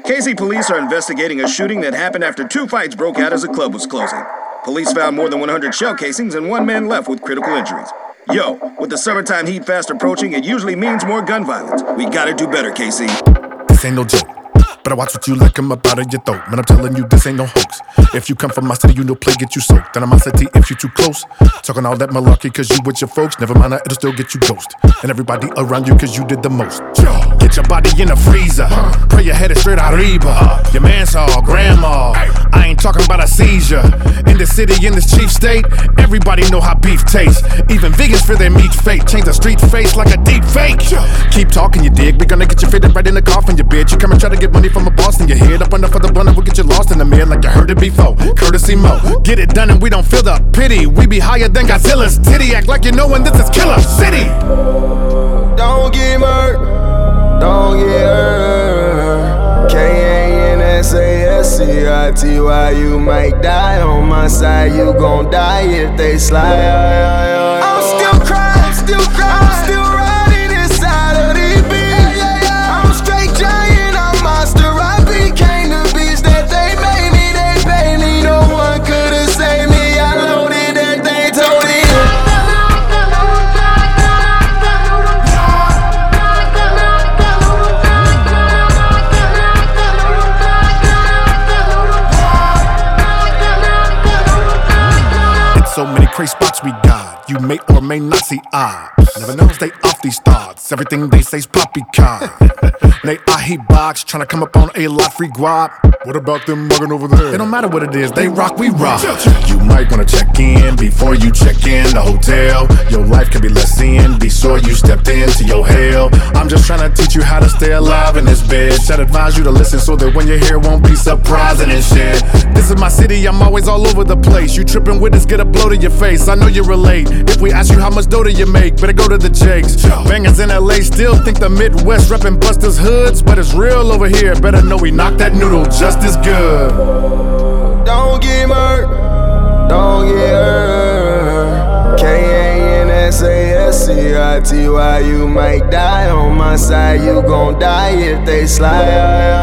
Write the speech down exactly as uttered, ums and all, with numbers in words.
K C police are investigating a shooting that happened after two fights broke out as a club was closing. Police found more than one hundred shell casings and one man left with critical injuries. Yo, with the summertime heat fast approaching, it usually means more gun violence. We gotta do better, K C. This ain't no joke. Better watch what you like, I'm up out of your throat. Man, I'm telling you, this ain't no hoax. If you come from my city, you know play get you soaked. Then I'm my city if you too close. Talking all that malarkey cause you with your folks. Never mind, it'll still get you ghost. And everybody around you cause you did the most. Get your body in the freezer. Pray your head is straight arriba. Your man saw grandma. I ain't talking about a seizure. In the city, in this chief state, everybody know how beef tastes. Even vegans fear their meat fake. Change the street face like a deep fake. Keep talking, you dig. We gonna get you fitted right in the coffin, you bitch. You come and try to get money from a boss and your head up enough for the blunder will get you lost in the mirror like you heard it before. Courtesy Mo, get it done and we don't feel the pity. We be higher than Godzilla's titty. Act like you know when this is Killer City. Don't get murked, don't get hurt. K A N S A S C I T Y, you might die on my side. You gon' die if they slide. I'm still crying, I'm still crying, I'm still riding inside of these beats. I'm straight giant, I'm monster. I became the beast that they made me, they paid me. No one could've saved me. I loaded that thing, told it. So many crazy spots we got. You may or may not see odds. Never know, stay off these thoughts. Everything they say's poppycock. They ahi box, tryna come up on a lot free guap. What about them mugging over there? It don't matter what it is, they rock, we rock. You might wanna check in before you check in the hotel. Your life can be less in, be sure you stepped into your hell. I'm just tryna teach you how to stay alive in this bitch. I'd advise you to listen so that when you hear won't be surprising and shit. This is my city, I'm always all over the place. You tripping with us, get a blow to your face. I know you relate. If we ask you how much dough do you make, better go to the Jakes. Bangers in L A still think the Midwest reppin' Buster's hoods, but it's real over here. Better know we knock that noodle just as good. Don't get murked, don't get hurt. K A N S A S C I T Y, you might die on my side. You gon' die if they slide.